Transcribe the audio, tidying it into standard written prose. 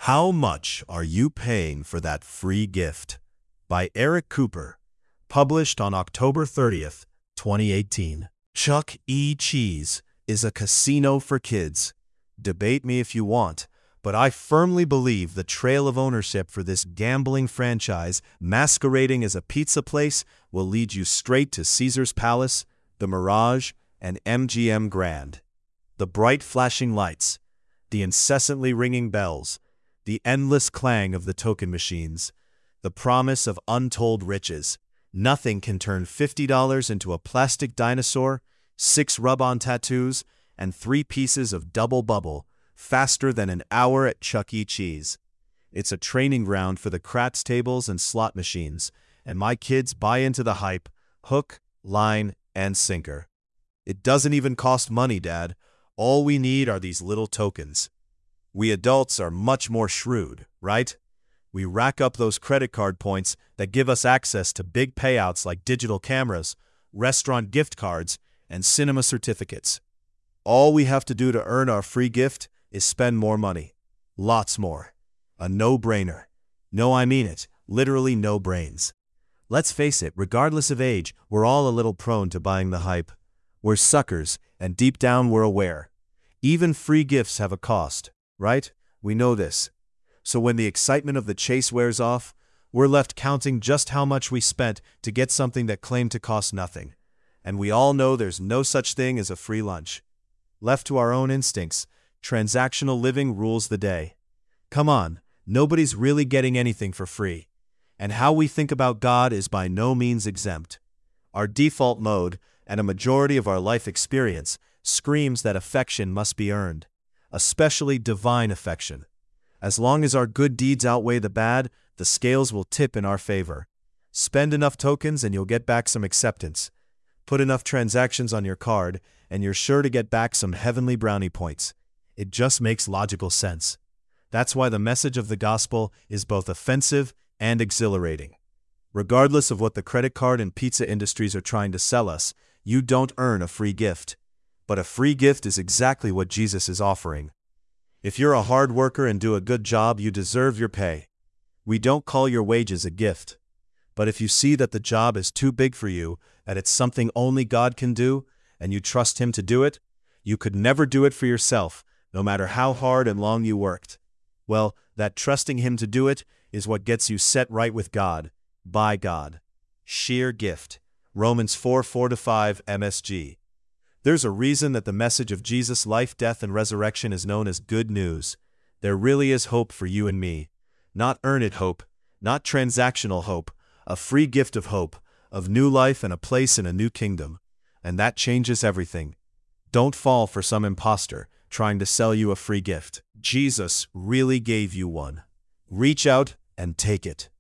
How much are you paying for that free gift? By Eric Cooper, published on October 30th, 2018. Chuck E. Cheese is a casino for kids. Debate me if you want, but I firmly believe the trail of ownership for this gambling franchise masquerading as a pizza place will lead you straight to Caesar's Palace, the Mirage, and MGM Grand. The bright flashing lights, the incessantly ringing bells, the endless clang of the token machines, the promise of untold riches. Nothing can turn $50 into a plastic dinosaur, 6 rub-on tattoos, and 3 pieces of double bubble faster than an hour at Chuck E. Cheese. It's a training ground for the craps tables and slot machines, and my kids buy into the hype, hook, line, and sinker. It doesn't even cost money, Dad. All we need are these little tokens. We adults are much more shrewd, right? We rack up those credit card points that give us access to big payouts like digital cameras, restaurant gift cards, and cinema certificates. All we have to do to earn our free gift is spend more money. Lots more. A no-brainer. No, I mean it. Literally no brains. Let's face it, regardless of age, we're all a little prone to buying the hype. We're suckers, and deep down we're aware. Even free gifts have a cost, right? We know this. So when the excitement of the chase wears off, we're left counting just how much we spent to get something that claimed to cost nothing. And we all know there's no such thing as a free lunch. Left to our own instincts, transactional living rules the day. Come on, nobody's really getting anything for free. And how we think about God is by no means exempt. Our default mode, and a majority of our life experience, screams that affection must be earned, especially divine affection. As long as our good deeds outweigh the bad, the scales will tip in our favor. Spend enough tokens and you'll get back some acceptance. Put enough transactions on your card, and you're sure to get back some heavenly brownie points. It just makes logical sense. That's why the message of the gospel is both offensive and exhilarating. Regardless of what the credit card and pizza industries are trying to sell us, you don't earn a free gift. But a free gift is exactly what Jesus is offering. If you're a hard worker and do a good job, you deserve your pay. We don't call your wages a gift. But if you see that the job is too big for you, that it's something only God can do, and you trust Him to do it, you could never do it for yourself, no matter how hard and long you worked. Well, that trusting Him to do it is what gets you set right with God, by God. Sheer gift. Romans 4:4-5 MSG. There's a reason that the message of Jesus' life, death, and resurrection is known as good news. There really is hope for you and me. Not earned hope, not transactional hope, a free gift of hope, of new life and a place in a new kingdom. And that changes everything. Don't fall for some imposter trying to sell you a free gift. Jesus really gave you one. Reach out and take it.